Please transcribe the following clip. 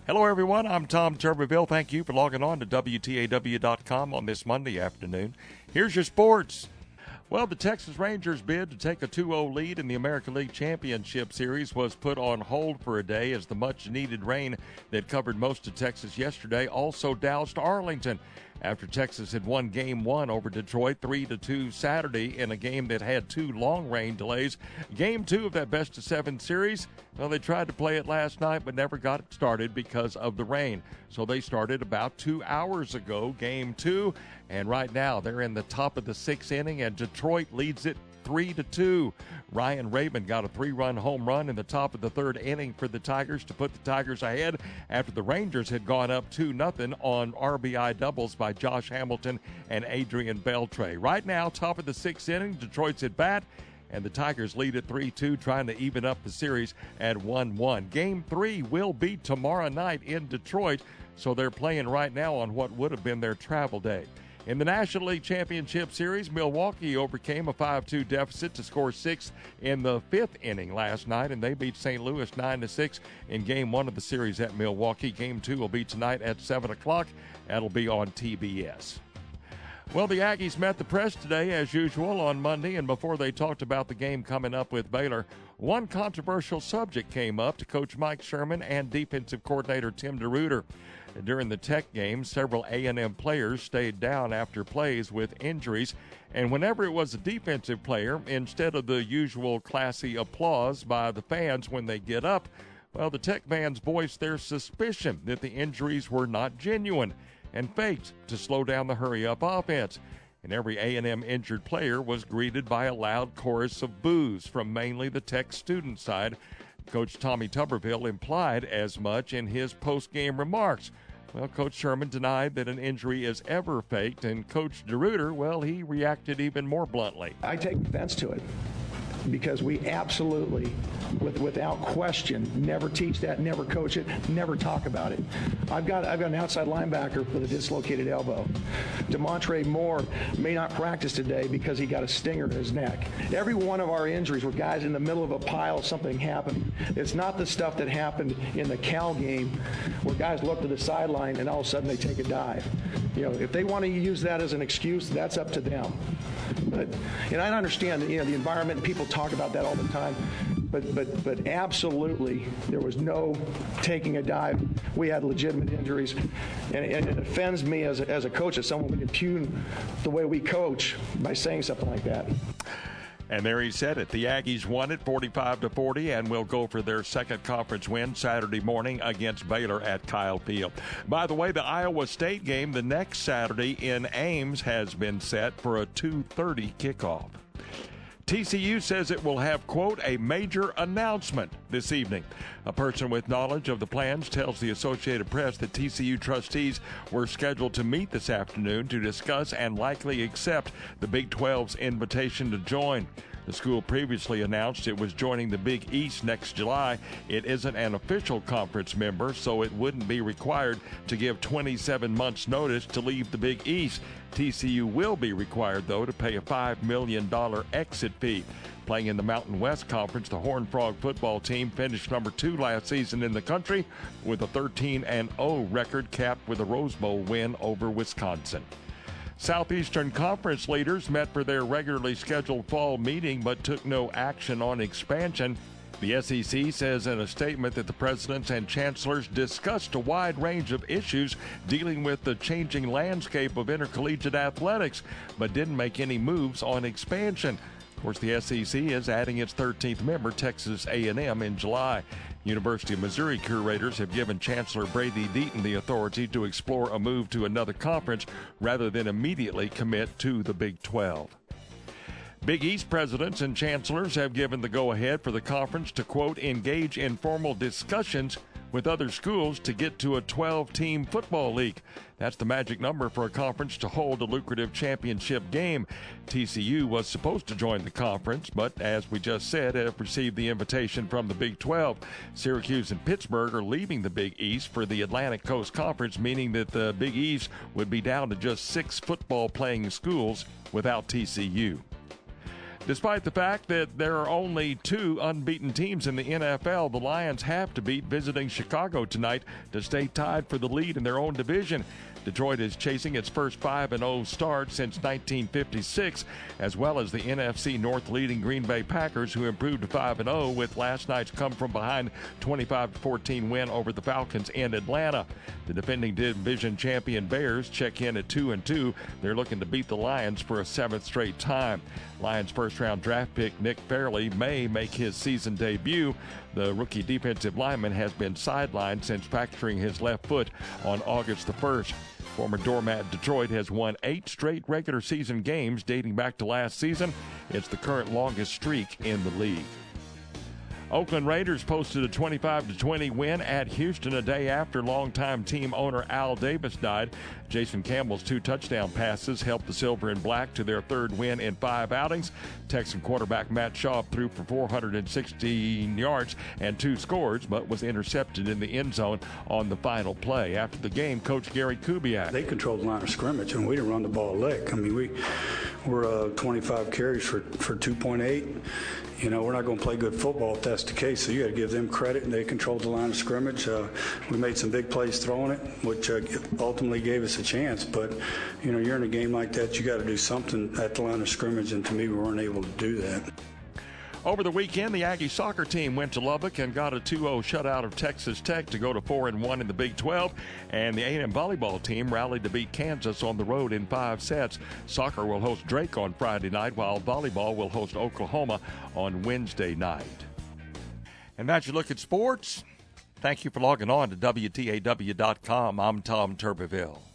Hello, everyone. I'm Tom Tuberville. Thank you for logging on to WTAW.com on this Monday afternoon. Here's your sports. Well, the Texas Rangers' bid to take a 2-0 lead in the American League Championship Series was put on hold for a day as the much-needed rain that covered most of Texas yesterday also doused Arlington after Texas had won Game 1 over Detroit 3-2 Saturday in a game that had 2 long rain delays. Game 2 of that best-of-7 series, well, they tried to play it last night but never got it started because of the rain. So they started about 2 hours ago, Game 2, and right now they're in the top of the 6th inning, and Detroit leads it 3-2. Ryan Raymond got a 3-run home run in the top of the 3rd inning for the Tigers to put the Tigers ahead after the Rangers had gone up 2-0 on RBI doubles by Josh Hamilton and Adrian Beltre. Right now, top of the 6th inning, Detroit's at bat, and the Tigers lead at 3-2, trying to even up the series at 1-1. Game 3 will be tomorrow night in Detroit, so they're playing right now on what would have been their travel day. In the National League Championship Series, Milwaukee overcame a 5-2 deficit to score 6 in the 5th inning last night, and they beat St. Louis 9-6 in Game 1 of the series at Milwaukee. Game 2 will be tonight at 7 o'clock. That'll be on TBS. Well, the Aggies met the press today, as usual, on Monday, and before they talked about the game coming up with Baylor, one controversial subject came up to Coach Mike Sherman and defensive coordinator Tim DeRuyter. During the Tech game, several A&M players stayed down after plays with injuries, and whenever it was a defensive player, instead of the usual classy applause by the fans when they get up, well, the Tech fans voiced their suspicion that the injuries were not genuine and faked to slow down the hurry-up offense. And every A&M injured player was greeted by a loud chorus of boos from mainly the Tech student side. Coach Tommy Tuberville implied as much in his post-game remarks. Well, Coach Sherman denied that an injury is ever faked, and Coach DeRuyter, well, he reacted even more bluntly. I take offense to it because we absolutely, without question, never teach that, never coach it, never talk about it. I've got an outside linebacker with a dislocated elbow. Demontre Moore may not practice today because he got a stinger in his neck. Every one of our injuries were guys in the middle of a pile, something happened. It's not the stuff that happened in the Cal game where guys look to the sideline and all of a sudden they take a dive. You know, if they want to use that as an excuse, that's up to them. And I understand that, the environment, people talk about that all the time, but absolutely there was no taking a dive. We had legitimate injuries, and it offends me as a coach that someone would impugn the way we coach by saying something like that. And there he said it. The Aggies won it 45-40 and will go for their second conference win Saturday morning against Baylor at Kyle Field. By the way, the Iowa State game the next Saturday in Ames has been set for a 2:30 kickoff. TCU says it will have, quote, a major announcement this evening. A person with knowledge of the plans tells the Associated Press that TCU trustees were scheduled to meet this afternoon to discuss and likely accept the Big 12's invitation to join. The school previously announced it was joining the Big East next July. It isn't an official conference member, so it wouldn't be required to give 27 months' notice to leave the Big East. TCU will be required, though, to pay a $5 million exit fee. Playing in the Mountain West Conference, the Horned Frog football team finished number 2 last season in the country with a 13-0 record capped with a Rose Bowl win over Wisconsin. Southeastern Conference leaders met for their regularly scheduled fall meeting but took no action on expansion. The SEC says in a statement that the presidents and chancellors discussed a wide range of issues dealing with the changing landscape of intercollegiate athletics, but didn't make any moves on expansion. Of course, the SEC is adding its 13th member, Texas A&M, in July. University of Missouri curators have given Chancellor Brady Deaton the authority to explore a move to another conference rather than immediately commit to the Big 12. Big East presidents and chancellors have given the go-ahead for the conference to, quote, engage in formal discussions with other schools to get to a 12-team football league. That's the magic number for a conference to hold a lucrative championship game. TCU was supposed to join the conference, but as we just said, have received the invitation from the Big 12. Syracuse and Pittsburgh are leaving the Big East for the Atlantic Coast Conference, meaning that the Big East would be down to just 6 football-playing schools without TCU. Despite the fact that there are only 2 unbeaten teams in the NFL, the Lions have to beat visiting Chicago tonight to stay tied for the lead in their own division. Detroit is chasing its first 5-0 start since 1956, as well as the NFC North leading Green Bay Packers, who improved to 5-0 with last night's come-from-behind 25-14 win over the Falcons in Atlanta. The defending division champion Bears check in at 2-2. They're looking to beat the Lions for a 7th straight time. Lions first-round draft pick Nick Fairley may make his season debut. The rookie defensive lineman has been sidelined since fracturing his left foot on August the 1st. Former doormat Detroit has won 8 straight regular season games dating back to last season. It's the current longest streak in the league. Oakland Raiders posted a 25-20 win at Houston a day after longtime team owner Al Davis died. Jason Campbell's 2 touchdown passes helped the Silver and Black to their 3rd win in 5 outings. Texan quarterback Matt Schaub threw for 416 yards and 2 scores, but was intercepted in the end zone on the final play. After the game, Coach Gary Kubiak. They controlled the line of scrimmage, and we didn't run the ball a lick. I mean, we were 25 carries for 2.8. You know, we're not going to play good football if that's the case, so you got to give them credit, and they controlled the line of scrimmage. We made some big plays throwing it, which ultimately gave us a chance. But, you know, you're in a game like that, you got to do something at the line of scrimmage, and to me, we weren't able to do that. Over the weekend, the Aggie soccer team went to Lubbock and got a 2-0 shutout of Texas Tech to go to 4-1 in the Big 12. And the A&M volleyball team rallied to beat Kansas on the road in 5 sets. Soccer will host Drake on Friday night, while volleyball will host Oklahoma on Wednesday night. And that's your look at sports. Thank you for logging on to WTAW.com. I'm Tom Turbeville.